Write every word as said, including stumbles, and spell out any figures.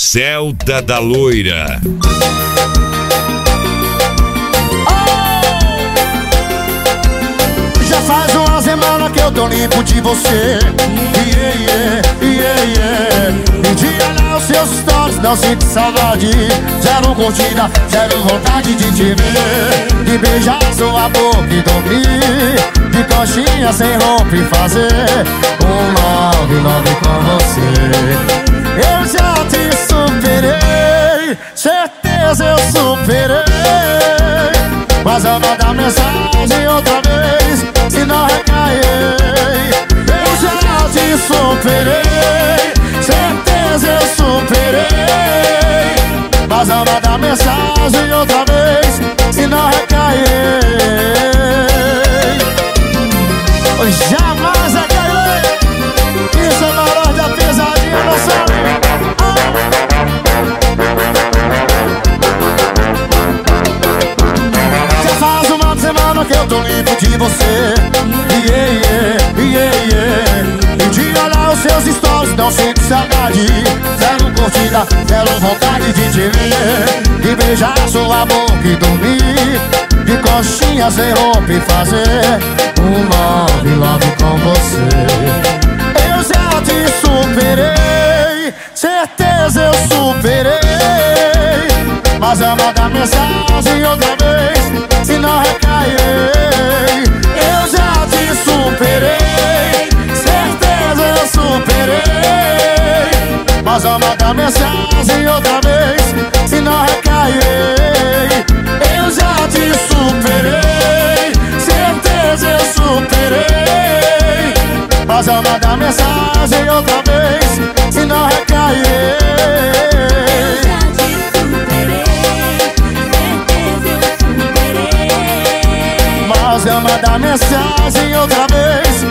Celta da Loira. Já faz uma semana que eu tô limpo de você. Yeah, yeah, yeah, yeah. E de olhar os seus stories não sinto saudade. Zero curtida, zero vontade de te ver. De beijar sua boca e dormir. De coxinha sem roupa e fazer um love, love com você. Eu já te superei, certeza eu superei. Mas eu vou dar mensagem outra vez, se não recair. Eu já te superei, certeza eu superei. Mas eu vou dar mensagem outra vez, se não recair. Jamais recair. Isso é valor da pesadinha, não sabe? Que eu tô limpo de você. Yeah, yeah, yeah, yeah. E de olhar os seus stories não sinto saudade. Zero curtida, zero vontade de te ver. De beijar sua boca e dormir. De coxinha sem roupa e fazer um love, love com você. Eu já te superei, certeza eu superei. Mas eu vou dar mensagem outra vez, se não recairei. Eu já te superei, certeza eu superei. Mas eu vou dar mensagem outra vez, se não recairei. Eu já te superei, certeza eu superei. Mas eu vou dar mensagem outra vez, se não recairei. Mas eu mandar mensagem outra vez,